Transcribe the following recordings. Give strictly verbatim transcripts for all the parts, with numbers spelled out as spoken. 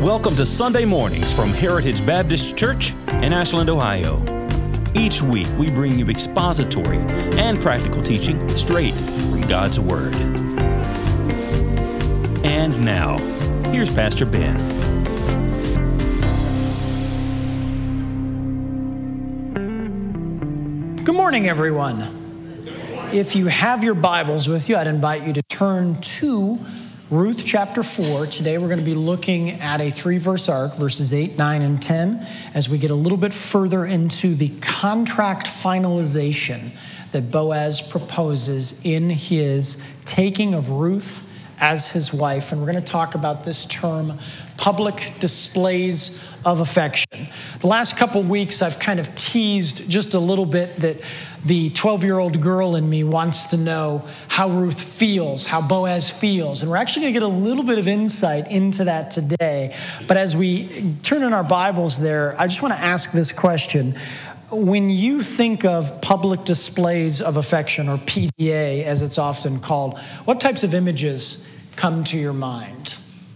Welcome to Sunday Mornings from Heritage Baptist Church in Ashland, Ohio. Each week we bring you expository and practical teaching straight from God's Word. And now, here's Pastor Ben. Good morning, everyone. If you have your Bibles with you, I'd invite you to turn to Ruth chapter four. Today we're going to be looking at a three-verse arc, verses eight, nine, and ten, as we get a little bit further into the contract finalization that Boaz proposes in his taking of Ruth as his wife. And we're going to talk about this term, public displays of affection. The last couple weeks, I've kind of teased just a little bit that the twelve-year-old girl in me wants to know how Ruth feels, how Boaz feels. And we're actually going to get a little bit of insight into that today. But as we turn in our Bibles there, I just want to ask this question. When you think of public displays of affection, or P D A as it's often called, what types of images come to your mind?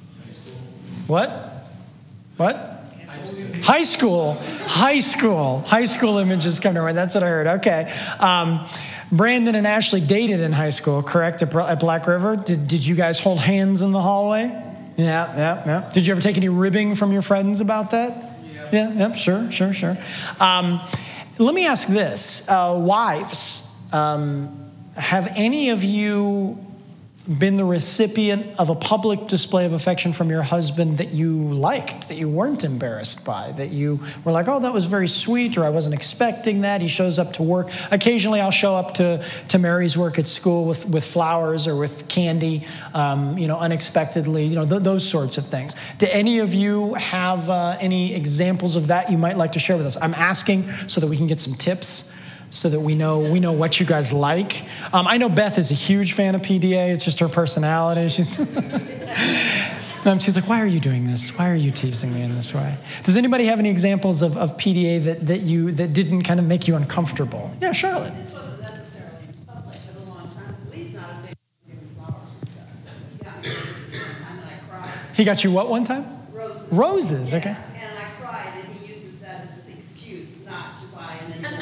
What? What? High school. High school. High school images come to mind. That's what I heard. Okay. Um, Brandon and Ashley dated in high school, correct, at, at Black River? Did, did you guys hold hands in the hallway? Yeah, yeah, yeah. Did you ever take any ribbing from your friends about that? Yeah, yeah, yeah sure, sure, sure. Um, let me ask this. Uh, wives, um, have any of you been the recipient of a public display of affection from your husband that you liked, that you weren't embarrassed by, that you were like, oh, that was very sweet, or I wasn't expecting that? He shows up to work. Occasionally I'll show up to, to Mary's work at school with, with flowers or with candy, um, you know, unexpectedly, you know, th- those sorts of things. Do any of you have uh, any examples of that you might like to share with us? I'm asking so that we can get some tips, so that we know we know what you guys like. Um, I know Beth is a huge fan of P D A. It's just her personality. She's, um, she's like, why are you doing this? Why are you teasing me in this way? Does anybody have any examples of, of P D A that, that you that didn't kind of make you uncomfortable? Yeah, Charlotte. This wasn't necessarily public for a long time. Lee's not a big giving flowers and stuff. He got me roses one time and I cried. He got you what one time? Roses. Roses, yeah. okay. And I cried, and he uses that as his excuse not to buy him anything.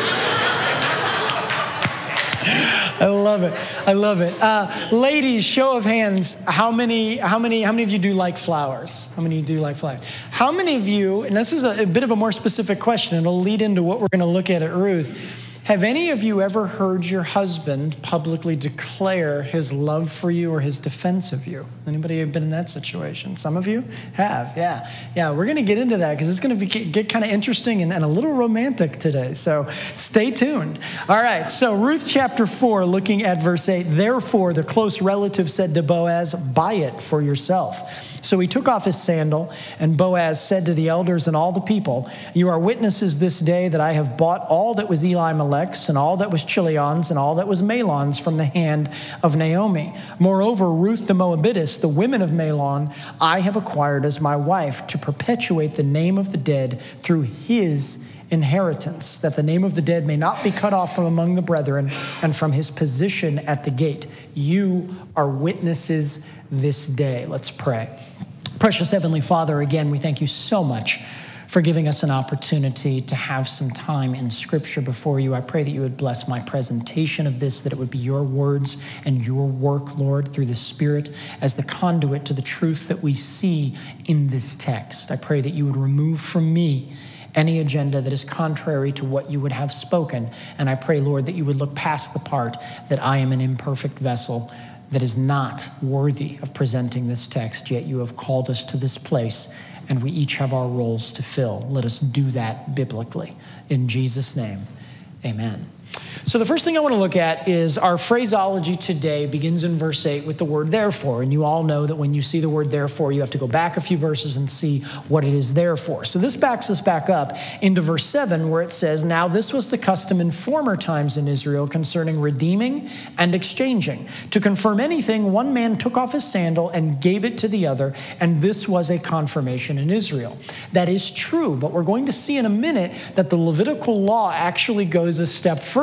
I love it. I love it. Uh, ladies, show of hands. How many? How many? How many of you do like flowers? How many of you do like flowers? How many of you? And this is a, a bit of a more specific question. It'll lead into what we're going to look at at Ruth. Have any of you ever heard your husband publicly declare his love for you or his defense of you? Anybody have been in that situation? Some of you have, yeah. Yeah, we're going to get into that because it's going to get, get kind of interesting and, and a little romantic today. So stay tuned. All right, so Ruth chapter four, looking at verse eight. Therefore, the close relative said to Boaz, buy it for yourself. So he took off his sandal, and Boaz said to the elders and all the people, you are witnesses this day that I have bought all that was Elimelech's, and all that was Chilion's, and all that was Mahlon's from the hand of Naomi. Moreover, Ruth the Moabitess, the women of Mahlon, I have acquired as my wife to perpetuate the name of the dead through his inheritance, that the name of the dead may not be cut off from among the brethren and from his position at the gate. You are witnesses this day. Let's pray. Precious Heavenly Father, again, we thank you so much for giving us an opportunity to have some time in Scripture before you. I pray that you would bless my presentation of this, that it would be your words and your work, Lord, through the Spirit as the conduit to the truth that we see in this text. I pray that you would remove from me any agenda that is contrary to what you would have spoken. And I pray, Lord, that you would look past the part that I am an imperfect vessel that is not worthy of presenting this text, yet you have called us to this place, and we each have our roles to fill. Let us do that biblically. In Jesus' name, amen. So the first thing I want to look at is our phraseology today begins in verse eight with the word therefore. And you all know that when you see the word therefore, you have to go back a few verses and see what it is there for. So this backs us back up into verse seven, where it says, now this was the custom in former times in Israel concerning redeeming and exchanging. To confirm anything, one man took off his sandal and gave it to the other, and this was a confirmation in Israel. That is true, but we're going to see in a minute that the Levitical law actually goes a step further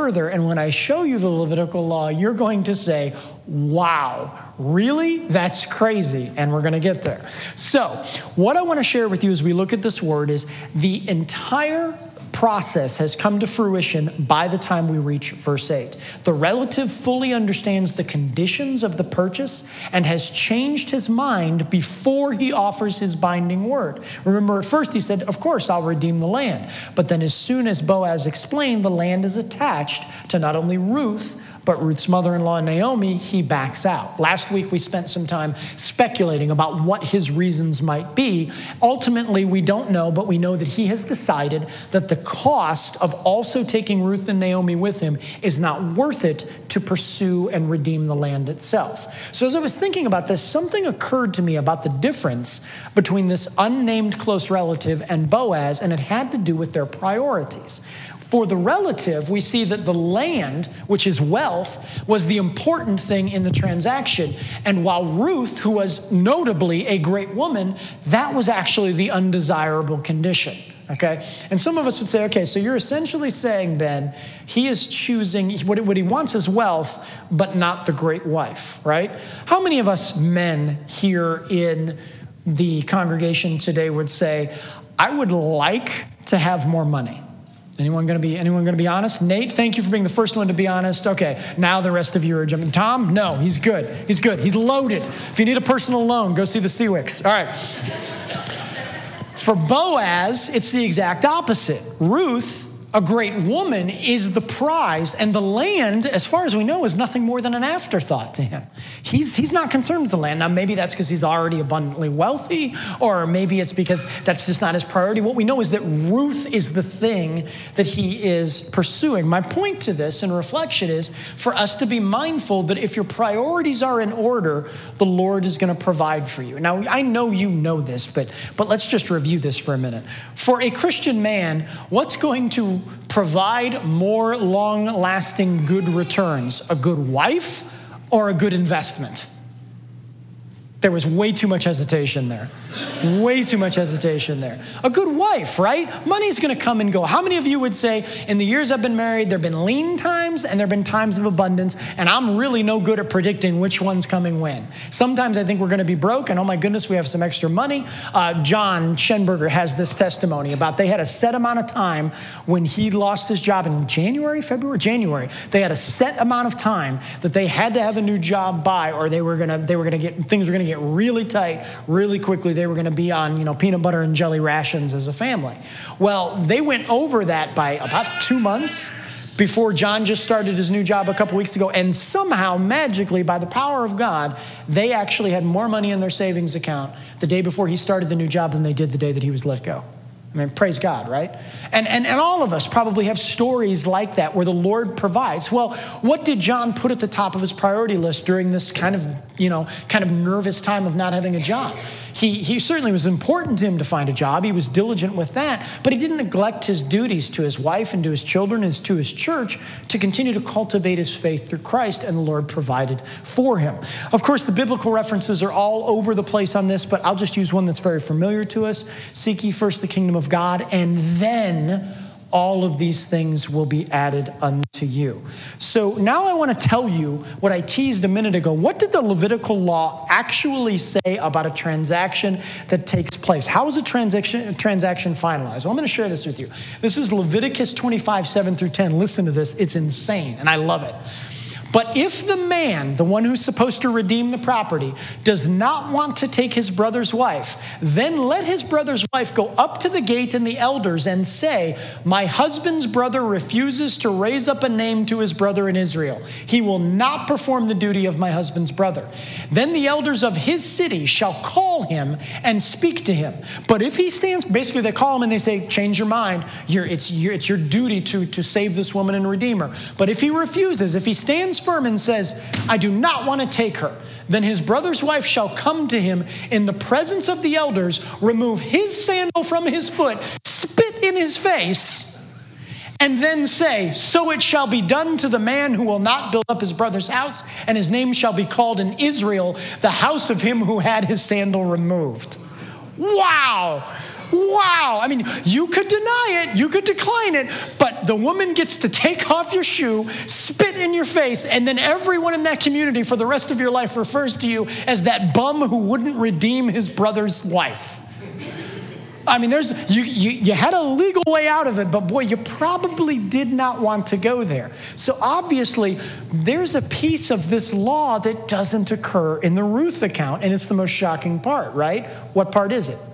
further, and when I show you the Levitical law, you're going to say, wow, really? That's crazy. And we're going to get there. So what I want to share with you as we look at this word is the entire process has come to fruition by the time we reach verse eight. The relative fully understands the conditions of the purchase and has changed his mind before he offers his binding word. Remember, at first he said, of course, I'll redeem the land. But then as soon as Boaz explained, the land is attached to not only Ruth, but Ruth's mother-in-law, Naomi, he backs out. Last week, we spent some time speculating about what his reasons might be. Ultimately, we don't know, but we know that he has decided that the cost of also taking Ruth and Naomi with him is not worth it to pursue and redeem the land itself. So as I was thinking about this, something occurred to me about the difference between this unnamed close relative and Boaz, and it had to do with their priorities. For the relative, we see that the land, which is wealth, was the important thing in the transaction. And while Ruth, who was notably a great woman, that was actually the undesirable condition. Okay? And some of us would say, okay, so you're essentially saying then he is choosing, what he wants is wealth, but not the great wife, right? How many of us men here in the congregation today would say, I would like to have more money? Anyone going to be anyone going to be honest? Nate, thank you for being the first one to be honest. Okay, now the rest of you are jumping. Tom, no, he's good. He's good. He's loaded. If you need a personal loan, go see the Seawicks. All right. For Boaz, it's the exact opposite. Ruth, a great woman, is the prize, and the land, as far as we know, is nothing more than an afterthought to him. He's, he's not concerned with the land. Now, maybe that's because he's already abundantly wealthy, or maybe it's because that's just not his priority. What we know is that Ruth is the thing that he is pursuing. My point to this in reflection is for us to be mindful that if your priorities are in order, the Lord is going to provide for you. Now, I know you know this, but, but let's just review this for a minute. For a Christian man, what's going to provide more long-lasting good returns? A good wife or a good investment? There was way too much hesitation there. Way too much hesitation there. A good wife, right? Money's going to come and go. How many of you would say, in the years I've been married, there have been lean times and there have been times of abundance, and I'm really no good at predicting which one's coming when. Sometimes I think we're going to be broke, and oh my goodness, we have some extra money. Uh, John Schenberger has this testimony about they had a set amount of time when he lost his job in January, February, January. They had a set amount of time that they had to have a new job by, or they were going to, they were going to get, things were going to get really tight, really quickly. They were going to be on, you know, peanut butter and jelly rations as a family. Well, they went over that by about two months before John just started his new job a couple weeks ago. And somehow, magically, by the power of God, they actually had more money in their savings account the day before he started the new job than they did the day that he was let go. I mean, praise God, right? And, and and all of us probably have stories like that where the Lord provides. Well, what did John put at the top of his priority list during this kind of, you know, kind of nervous time of not having a job? He, he certainly was important to him to find a job. He was diligent with that, but he didn't neglect his duties to his wife and to his children and to his church to continue to cultivate his faith through Christ, and the Lord provided for him. Of course, the biblical references are all over the place on this, but I'll just use one that's very familiar to us. Seek ye first the kingdom of God, and then all of these things will be added unto you. So now I want to tell you what I teased a minute ago. What did the Levitical law actually say about a transaction that takes place? How is a transaction, a transaction finalized? Well, I'm going to share this with you. This is Leviticus twenty-five, seven through ten. Listen to this. It's insane, and I love it. But if the man, the one who's supposed to redeem the property, does not want to take his brother's wife, then let his brother's wife go up to the gate and the elders and say, my husband's brother refuses to raise up a name to his brother in Israel. He will not perform the duty of my husband's brother. Then the elders of his city shall call him and speak to him. But if he stands, basically they call him and they say, change your mind. You're, it's, your, it's your duty to, to save this woman and redeem her. But if he refuses, if he stands firm and says, I do not want to take her, then his brother's wife shall come to him in the presence of the elders, remove his sandal from his foot, spit in his face, and then say, so it shall be done to the man who will not build up his brother's house, and his name shall be called in Israel, the house of him who had his sandal removed. Wow. Wow. I mean, you could deny it, you could decline it, but the woman gets to take off your shoe, spit in your face, and then everyone in that community for the rest of your life refers to you as that bum who wouldn't redeem his brother's wife. I mean, there's you, you, you had a legal way out of it, but boy, you probably did not want to go there. So obviously, there's a piece of this law that doesn't occur in the Ruth account, and it's the most shocking part, right? What part is it?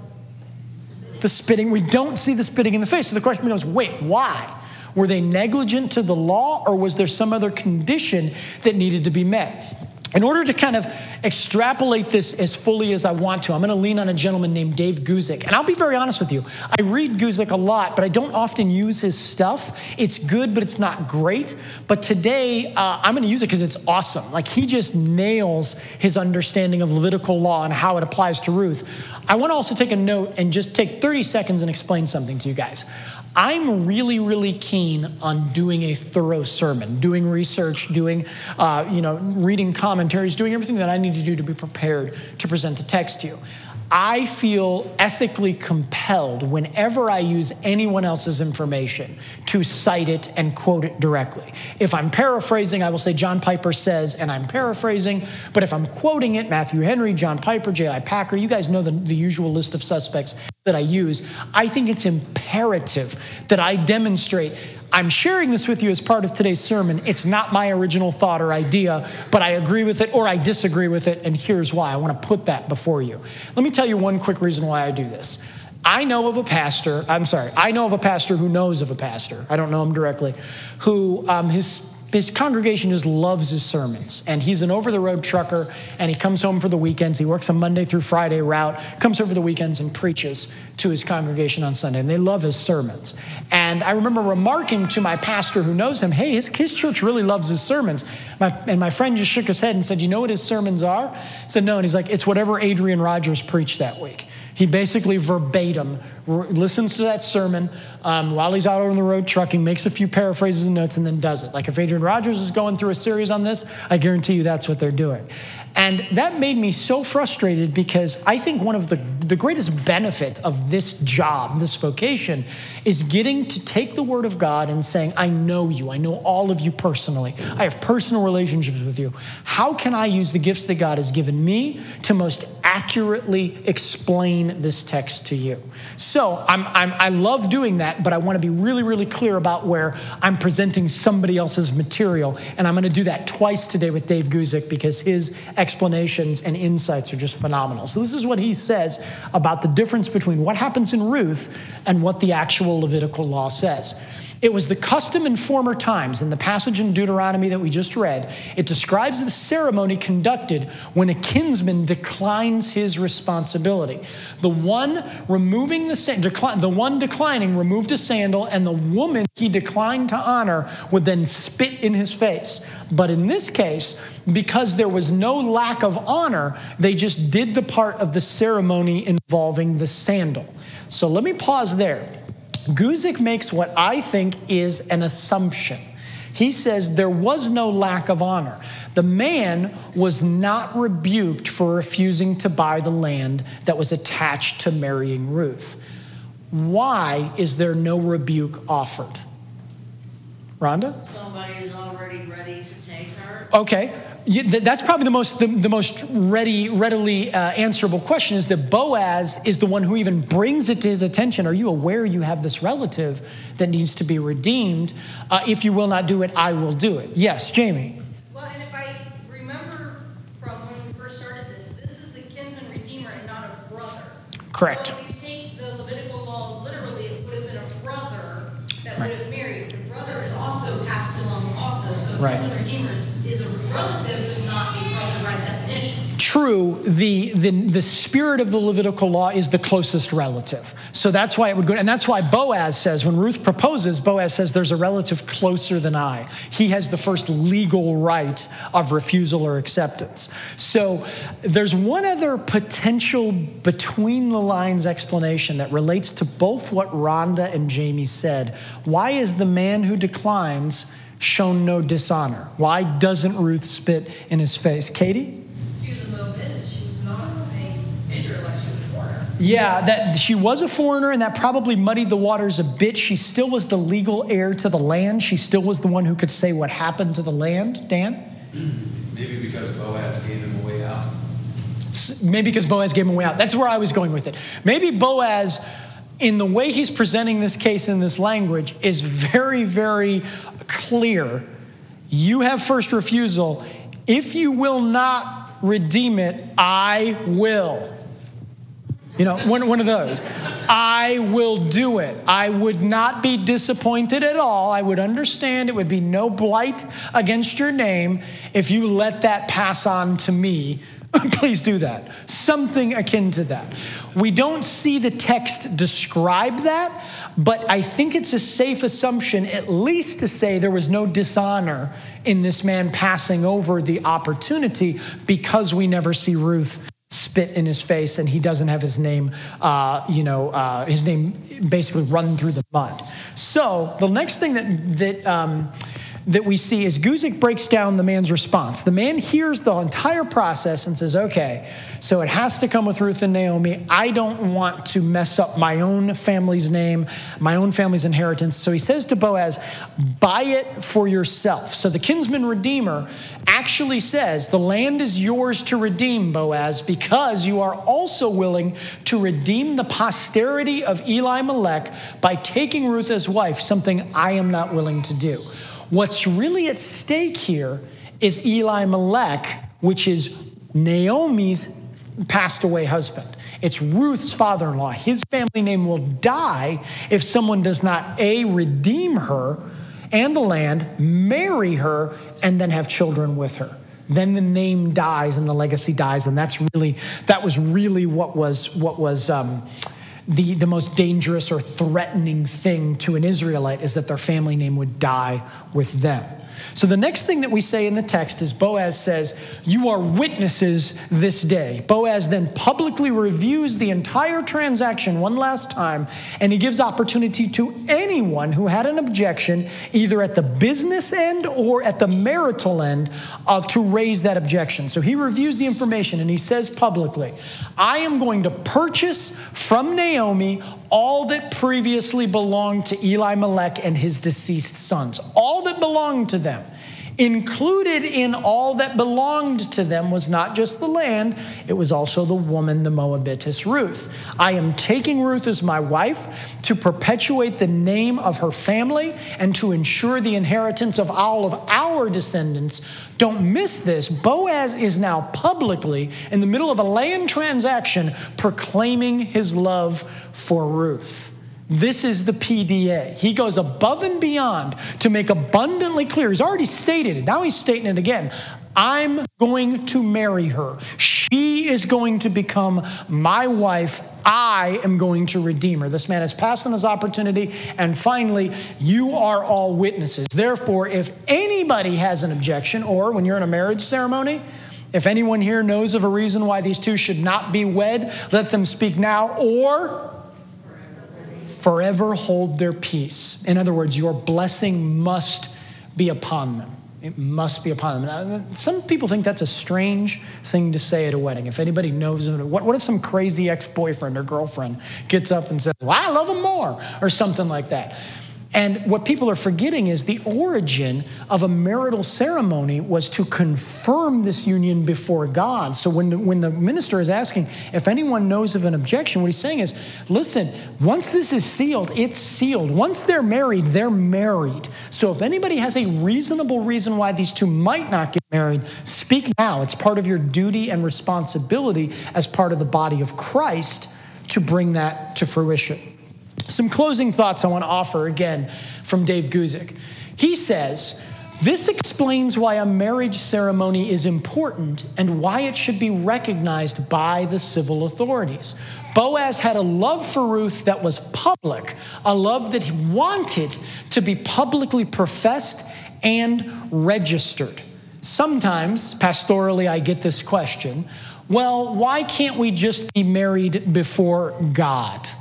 The spitting. We don't see the spitting in the face. So the question becomes, wait, why? Were they negligent to the law, or was there some other condition that needed to be met? In order to kind of extrapolate this as fully as I want to, I'm going to lean on a gentleman named Dave Guzik. And I'll be very honest with you. I read Guzik a lot, but I don't often use his stuff. It's good, but it's not great. But today, uh, I'm going to use it because it's awesome. Like, he just nails his understanding of Levitical law and how it applies to Ruth. I want to also take a note and just take thirty seconds and explain something to you guys. I'm really, really keen on doing a thorough sermon, doing research, doing, uh, you know, reading commentaries, doing everything that I need to do to be prepared to present the text to you. I feel ethically compelled whenever I use anyone else's information to cite it and quote it directly. If I'm paraphrasing, I will say John Piper says, and I'm paraphrasing. But if I'm quoting it, Matthew Henry, John Piper, J I Packer, you guys know the, the usual list of suspects that I use. I think it's imperative that I demonstrate I'm sharing this with you as part of today's sermon. It's not my original thought or idea, but I agree with it or I disagree with it, and here's why. I want to put that before you. Let me tell you one quick reason why I do this. I know of a pastor, I'm sorry, I know of a pastor who knows of a pastor, I don't know him directly, who um, his His congregation just loves his sermons. And he's an over-the-road trucker, and he comes home for the weekends. He works a Monday through Friday route, comes over the weekends and preaches to his congregation on Sunday. And they love his sermons. And I remember remarking to my pastor who knows him, hey, his, his church really loves his sermons. My, and my friend just shook his head and said, you know what his sermons are? I said, no. And he's like, it's whatever Adrian Rogers preached that week. He basically verbatim listens to that sermon um, while he's out on the road trucking, makes a few paraphrases and notes, and then does it. Like if Adrian Rogers is going through a series on this, I guarantee you that's what they're doing. And that made me so frustrated because I think one of the, the greatest benefit of this job, this vocation, is getting to take the word of God and saying, I know you. I know all of you personally. I have personal relationships with you. How can I use the gifts that God has given me to most accurately explain this text to you? So I'm, I'm, I love doing that, but I want to be really, really clear about where I'm presenting somebody else's material. And I'm going to do that twice today with Dave Guzik because his explanations and insights are just phenomenal. So this is what he says about the difference between what happens in Ruth and what the actual Levitical law says. It was the custom in former times, in the passage in Deuteronomy that we just read, it describes the ceremony conducted when a kinsman declines his responsibility. The one removing the decli- the one declining removed a sandal, and the woman he declined to honor would then spit in his face. But in this case, because there was no lack of honor, they just did the part of the ceremony involving the sandal. So let me pause there. Guzik makes what I think is an assumption. He says there was no lack of honor. The man was not rebuked for refusing to buy the land that was attached to marrying Ruth. Why is there no rebuke offered? Rhonda? Somebody is already ready to take her. Okay. That's probably the most the, the most ready, readily uh, answerable question is that Boaz is the one who even brings it to his attention. Are you aware you have this relative that needs to be redeemed? Uh, if you will not do it, I will do it. Yes, Jamie. Well, and if I remember from when we first started this, this is a kinsman redeemer and not a brother. Correct. So if you take the Levitical law literally, it would have been a brother that Right. would have married. The brother is also passed along also. So a Right. kinsman redeemer is, is a relative, but not a brother by definition. True, the, the the spirit of the Levitical law is the closest relative. So that's why it would go, and that's why Boaz says, when Ruth proposes, Boaz says there's a relative closer than I. He has the first legal right of refusal or acceptance. So there's one other potential between the lines explanation that relates to both what Rhonda and Jamie said. Why is the man who declines shown no dishonor? Why doesn't Ruth spit in his face? Katie? She was a Moabitess. She was not an Israelite. She was a foreigner. Yeah, that she was a foreigner, and that probably muddied the waters a bit. She still was the legal heir to the land. She still was the one who could say what happened to the land. Dan? Maybe because Boaz gave him a way out. Maybe because Boaz gave him a way out. That's where I was going with it. Maybe Boaz, in the way he's presenting this case in this language, is very, very clear. You have first refusal. If you will not redeem it, I will. You know, one, one of those. I will do it. I would not be disappointed at all. I would understand. It would be no blight against your name if you let that pass on to me. Please do that. Something akin to that. We don't see the text describe that, but I think it's a safe assumption at least to say there was no dishonor in this man passing over the opportunity, because we never see Ruth spit in his face and he doesn't have his name, uh, you know, uh, his name basically run through the mud. So the next thing that that um, that we see is Guzik breaks down the man's response. The man hears the entire process and says, okay, so it has to come with Ruth and Naomi. I don't want to mess up my own family's name, my own family's inheritance. So he says to Boaz, buy it for yourself. So the kinsman redeemer actually says, the land is yours to redeem, Boaz, because you are also willing to redeem the posterity of Elimelech by taking Ruth as wife, something I am not willing to do. What's really at stake here is Elimelech, which is Naomi's passed away husband. It's Ruth's father-in-law. His family name will die if someone does not, A, redeem her and the land, marry her, and then have children with her. Then the name dies and the legacy dies, and that's really, that was really what was, what was, um, The, the most dangerous or threatening thing to an Israelite, is that their family name would die with them. So the next thing that we say in the text is Boaz says, you are witnesses this day. Boaz then publicly reviews the entire transaction one last time, and he gives opportunity to anyone who had an objection, either at the business end or at the marital end, of to raise that objection. So he reviews the information and he says publicly, I am going to purchase from Naomi all that previously belonged to Elimelech and his deceased sons. All that belonged to them. Included in all that belonged to them was not just the land, it was also the woman, the Moabitess Ruth. I am taking Ruth as my wife to perpetuate the name of her family and to ensure the inheritance of all of our descendants. Don't miss this. Boaz is now publicly, in the middle of a land transaction, proclaiming his love for Ruth. This is the P D A. He goes above and beyond to make abundantly clear. He's already stated it. Now he's stating it again. I'm going to marry her. She is going to become my wife. I am going to redeem her. This man has passed on his opportunity. And finally, you are all witnesses. Therefore, if anybody has an objection, or when you're in a marriage ceremony, if anyone here knows of a reason why these two should not be wed, let them speak now, or forever hold their peace. In other words, your blessing must be upon them. It must be upon them. Now, some people think that's a strange thing to say at a wedding. If anybody knows of it, what, what if some crazy ex-boyfriend or girlfriend gets up and says, well, I love him more, or something like that? And what people are forgetting is the origin of a marital ceremony was to confirm this union before God. So when the, when the minister is asking if anyone knows of an objection, what he's saying is, listen, once this is sealed, it's sealed. Once they're married, they're married. So if anybody has a reasonable reason why these two might not get married, speak now. It's part of your duty and responsibility as part of the body of Christ to bring that to fruition. Some closing thoughts I want to offer again from Dave Guzik. He says, this explains why a marriage ceremony is important and why it should be recognized by the civil authorities. Boaz had a love for Ruth that was public, a love that he wanted to be publicly professed and registered. Sometimes, pastorally, I get this question, well, why can't we just be married before God?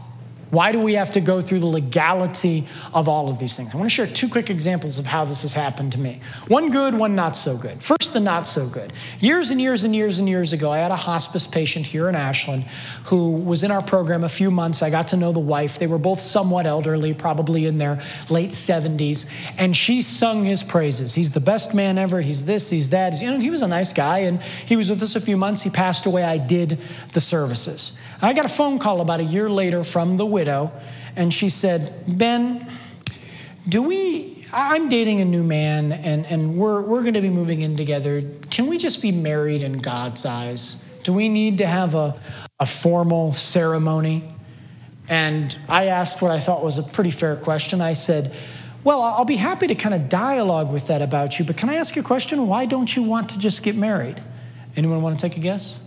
Why do we have to go through the legality of all of these things? I want to share two quick examples of how this has happened to me. One good, one not so good. First, the not so good. Years and years and years and years ago, I had a hospice patient here in Ashland who was in our program a few months. I got to know the wife. They were both somewhat elderly, probably in their late seventies, and she sung his praises. He's the best man ever. He's this, he's that. He's, you know, he was a nice guy, and he was with us a few months. He passed away. I did the services. I got a phone call about a year later from the widow, and she said, Ben, do we, I'm dating a new man, and, and we're, we're going to be moving in together. Can we just be married in God's eyes? Do we need to have a, a formal ceremony? And I asked what I thought was a pretty fair question. I said, well, I'll be happy to kind of dialogue with that about you, but can I ask you a question? Why don't you want to just get married? Anyone want to take a guess?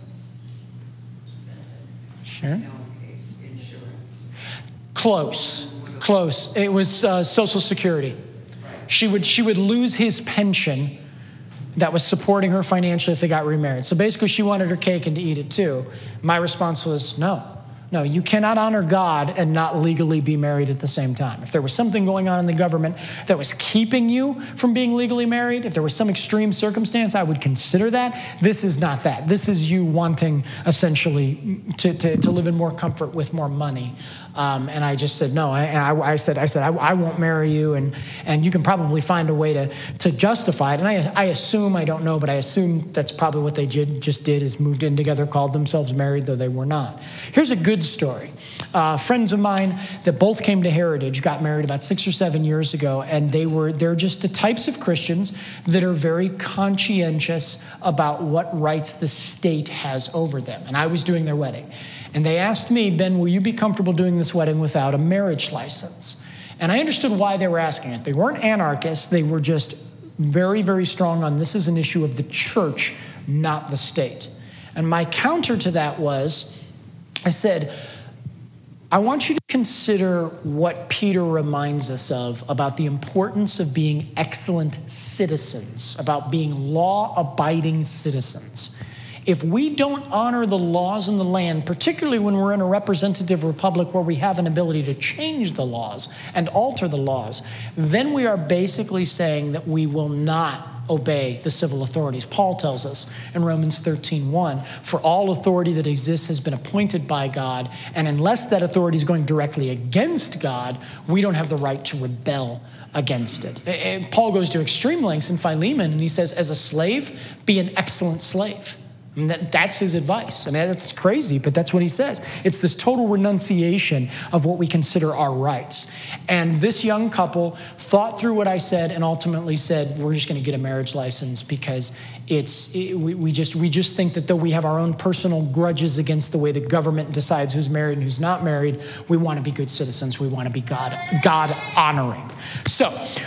Sure. Close, close. It was uh, Social Security. She would she would lose his pension that was supporting her financially if they got remarried. So basically, she wanted her cake and to eat it too. My response was no. No, you cannot honor God and not legally be married at the same time. If there was something going on in the government that was keeping you from being legally married, if there was some extreme circumstance, I would consider that. This is not that. This is you wanting essentially to, to, to live in more comfort with more money. Um, and I just said, no, I, I, I said, I said, I, I won't marry you. And, and you can probably find a way to, to justify it. And I, I assume, I don't know, but I assume that's probably what they did, just did is moved in together, called themselves married, though they were not. Here's a good story. Uh, friends of mine that both came to Heritage got married about six or seven years ago. And they were, they're just the types of Christians that are very conscientious about what rights the state has over them. And I was doing their wedding. And they asked me, Ben, will you be comfortable doing this wedding without a marriage license? And I understood why they were asking it. They weren't anarchists. They were just very, very strong on this is an issue of the church, not the state. And my counter to that was, I said, I want you to consider what Peter reminds us of about the importance of being excellent citizens, about being law-abiding citizens. If we don't honor the laws in the land, particularly when we're in a representative republic where we have an ability to change the laws and alter the laws, then we are basically saying that we will not obey the civil authorities. Paul tells us in Romans thirteen one, for all authority that exists has been appointed by God, and unless that authority is going directly against God, we don't have the right to rebel against it. And Paul goes to extreme lengths in Philemon, and he says, as a slave, be an excellent slave. I mean, that, that's his advice. I mean, that's crazy, but that's what he says. It's this total renunciation of what we consider our rights. And this young couple thought through what I said and ultimately said, we're just going to get a marriage license because it's it, we, we just we just think that though we have our own personal grudges against the way the government decides who's married and who's not married, we want to be good citizens. We want to be God God honoring. So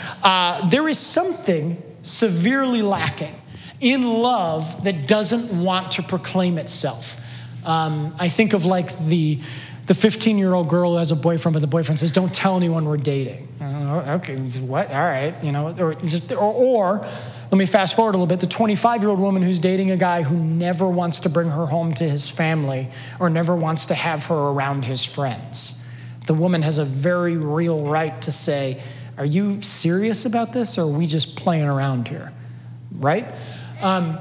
uh, there is something severely lacking in love that doesn't want to proclaim itself. Um, I think of like the the fifteen-year-old girl who has a boyfriend, but the boyfriend says, don't tell anyone we're dating. Uh, okay, what? All right, you know, or, just, or, or let me fast forward a little bit. The twenty-five-year-old woman who's dating a guy who never wants to bring her home to his family or never wants to have her around his friends. The woman has a very real right to say, are you serious about this or are we just playing around here, right? Um,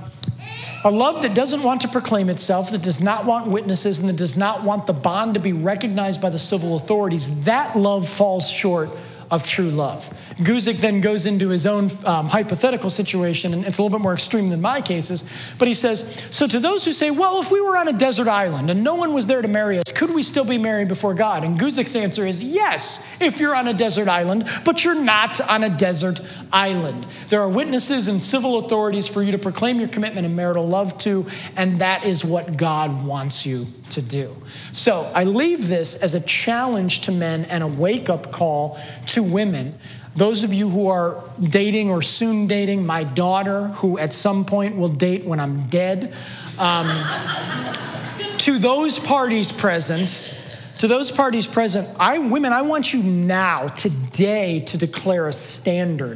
a love that doesn't want to proclaim itself, that does not want witnesses, and that does not want the bond to be recognized by the civil authorities, that love falls short of true love. Guzik then goes into his own um, hypothetical situation, and it's a little bit more extreme than my cases, but he says, so to those who say, well, if we were on a desert island and no one was there to marry us, could we still be married before God? And Guzik's answer is yes, if you're on a desert island, but you're not on a desert island. There are witnesses and civil authorities for you to proclaim your commitment in marital love to, and that is what God wants you to do. So I leave this as a challenge to men and a wake-up call to women. Those of you who are dating or soon dating, my daughter, who at some point will date when I'm dead. Um, to those parties present, to those parties present, I, women, I want you now, today, to declare a standard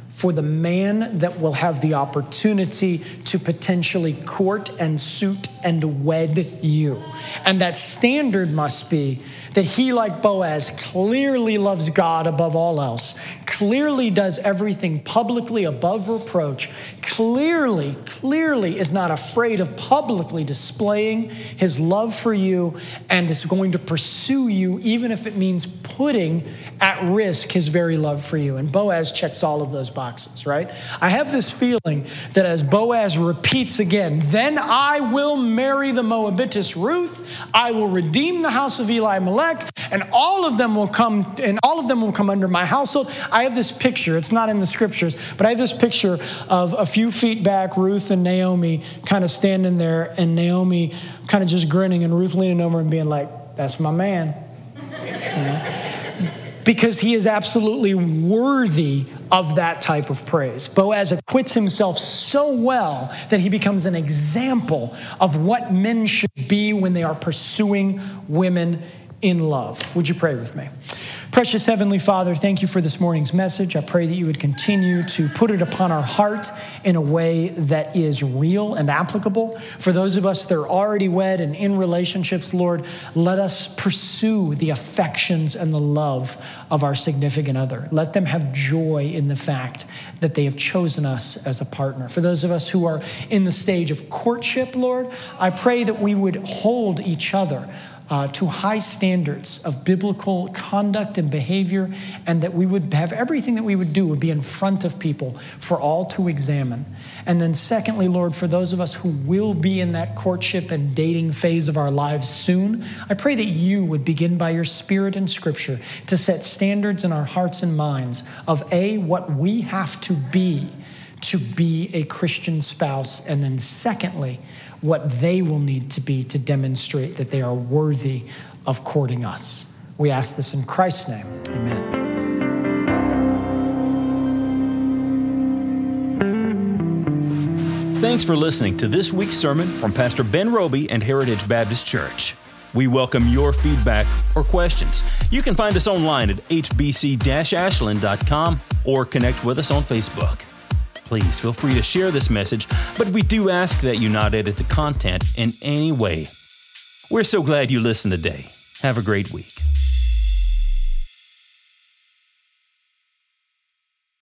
for the man that will have the opportunity to potentially court and suit and wed you. And that standard must be that he, like Boaz, clearly loves God above all else, clearly does everything publicly above reproach, clearly, clearly is not afraid of publicly displaying his love for you and is going to pursue you, even if it means putting at risk his very love for you. And Boaz checks all of those boxes, right? I have this feeling that as Boaz repeats again, then I will marry the Moabitess Ruth, I will redeem the house of Eli Melech, and all of them will come, and all of them will come under my household. I have this picture, it's not in the scriptures, but I have this picture of a few feet back, Ruth and Naomi kind of standing there, and Naomi kind of just grinning, and Ruth leaning over and being like, that's my man. You know? Because he is absolutely worthy of that type of praise. Boaz acquits himself so well that he becomes an example of what men should be when they are pursuing women in love. Would you pray with me? Precious Heavenly Father, thank you for this morning's message. I pray that you would continue to put it upon our heart in a way that is real and applicable. For those of us that are already wed and in relationships, Lord, let us pursue the affections and the love of our significant other. Let them have joy in the fact that they have chosen us as a partner. For those of us who are in the stage of courtship, Lord, I pray that we would hold each other Uh, to high standards of biblical conduct and behavior, and that we would have everything that we would do would be in front of people for all to examine. And then secondly, Lord, for those of us who will be in that courtship and dating phase of our lives soon, I pray that you would begin by your Spirit and Scripture to set standards in our hearts and minds of A, what we have to be to be a Christian spouse, and then secondly, what they will need to be to demonstrate that they are worthy of courting us. We ask this in Christ's name. Amen. Thanks for listening to this week's sermon from Pastor Ben Roby and Heritage Baptist Church. We welcome your feedback or questions. You can find us online at h b c dash ashland dot com or connect with us on Facebook. Please feel free to share this message, but we do ask that you not edit the content in any way. We're so glad you listened today. Have a great week.